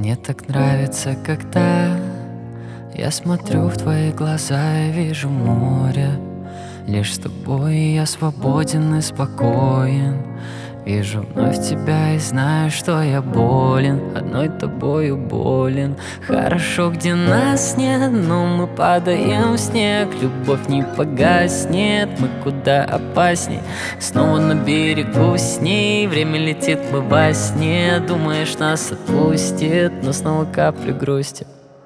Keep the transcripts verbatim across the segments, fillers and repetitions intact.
Мне так нравится, когда я смотрю в твои глаза и вижу море. Лишь с тобой я свободен и спокоен. Вижу вновь тебя и знаю, что я болен, одной тобою болен. Хорошо, где нас нет, но мы падаем в снег. Любовь не погаснет, мы куда опасней. Снова на берегу с ней, время летит, мы во сне. Думаешь, нас отпустит, но снова капли грусти.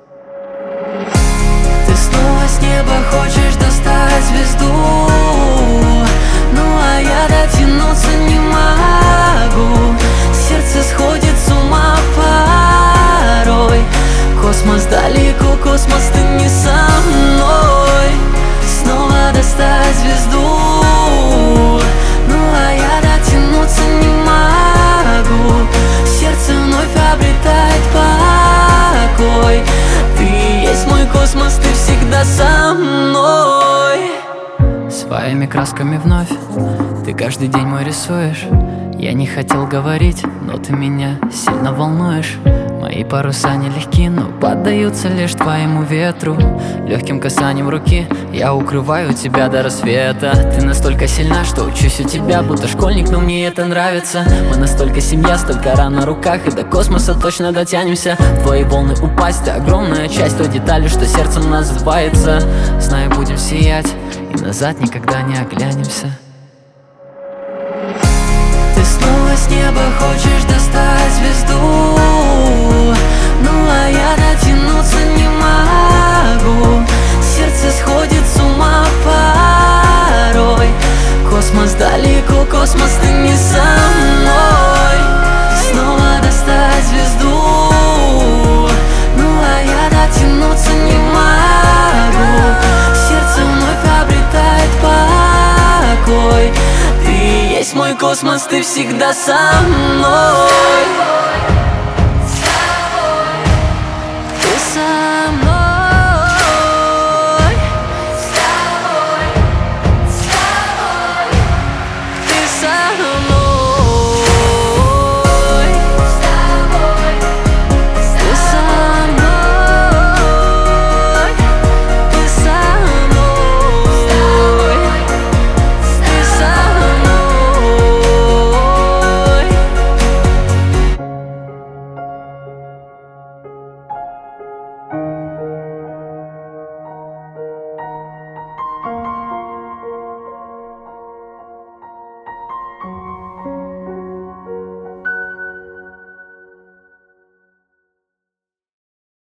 Ты снова с неба хочешь достать звезду, ну а я дотянуться не могу. Сердце сходит с ума порой. Космос далеко, космос, ты не со мной. Снова достать звезду, ну а я дотянуться не могу. Сердце вновь обретает покой. Ты есть мой космос, ты всегда со мной. Своими красками вновь ты каждый день мой рисуешь. Я не хотел говорить, но ты меня сильно волнуешь. Мои паруса нелегки, но поддаются лишь твоему ветру. Легким касанием руки я укрываю тебя до рассвета. Ты настолько сильна, что учусь у тебя, будто школьник, но мне это нравится. Мы настолько семья, столько ран на руках, и до космоса точно дотянемся. Твои волны упасть, ты огромная часть той детали, что сердцем называется. Знаю, будем сиять, и назад никогда не оглянемся. Ты снова с неба хочешь достать звезду, ну а я дотянуться не могу. Сердце сходит с ума порой. Космос далеко, космос, ты не со мной. Снова достать звезду, ну а я дотянуться не могу. Сердце вновь обретает покой. Ты есть мой космос, ты всегда со мной.